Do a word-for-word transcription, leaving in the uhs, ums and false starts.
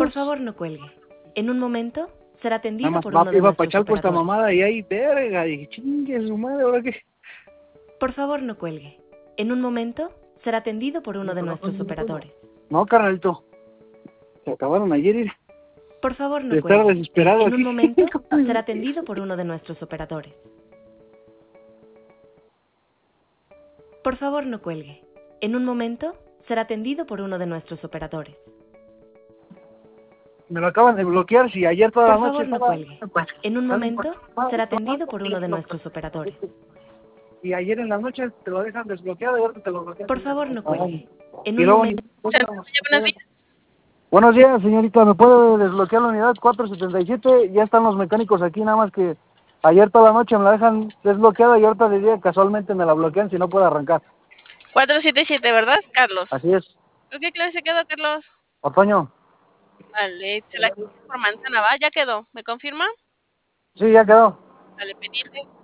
Por favor, no cuelgue. En un momento será Nada atendido más por va, uno de iba para nuestros Chalco esta operadores. mamada y ahí, verga, dije, chingue su madre, ¿ahora qué? Por favor, no cuelgue. En un momento será atendido por uno de nuestros operadores. No, carnalito. Se acabaron ayer y Por favor, no de estar cuelgue. desesperado En aquí. un momento será atendido por uno de nuestros operadores. Por favor, no cuelgue. En un momento será atendido por uno de nuestros operadores. Me lo acaban de bloquear, si ayer toda Por la noche favor, no estaba... cuelgue. En un momento será atendido por uno de nuestros operadores. Y ayer en la noche te lo dejan desbloqueado y ahora te lo bloquean. Por favor, no cuelgue. En Y un luego... momento... Buenos días. Buenos días, señorita. ¿Me puede desbloquear la unidad cuatro setenta y siete? Ya están los mecánicos aquí, nada más que ayer toda la noche me la dejan desbloqueada y ahorita de día casualmente me la bloquean si no puedo arrancar. cuatro siete siete, ¿verdad, Carlos? Así es. ¿Por qué clase quedó, Carlos? Otoño. Vale, se la quito por manzana, ¿va? ¿Ya quedó? ¿Me confirma? Sí, ya quedó. Vale, pendiente.